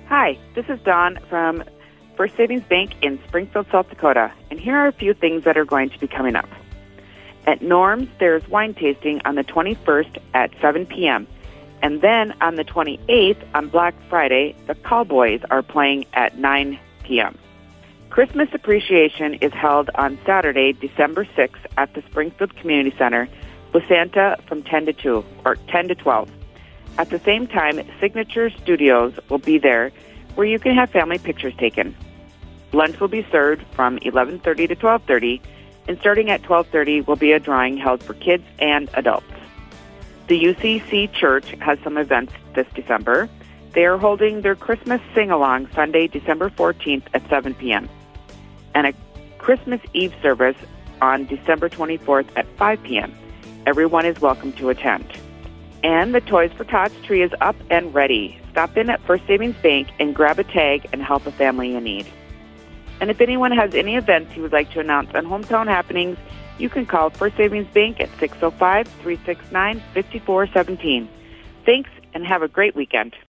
Hi, this is Dawn from First Savings Bank in Springfield, South Dakota, and here are a few things that are going to be coming up. At Norm's, there's wine tasting on the 21st at 7 p.m., and then on the 28th, on Black Friday, the Cowboys are playing at 9 p.m. Christmas Appreciation is held on Saturday, December 6th at the Springfield Community Center with Santa from 10 to 2, or 10 to 12. At the same time, Signature Studios will be there where you can have family pictures taken. Lunch will be served from 11:30 to 12:30, and starting at 12:30 will be a drawing held for kids and adults. The UCC Church has some events this December. They are holding their Christmas sing-along Sunday, December 14th at 7 p.m., and a Christmas Eve service on December 24th at 5 p.m. Everyone is welcome to attend. And the Toys for Tots tree is up and ready. Stop in at First Savings Bank and grab a tag and help a family in need. And if anyone has any events you would like to announce on Hometown Happenings, you can call First Savings Bank at 605-369-5417. Thanks, and have a great weekend.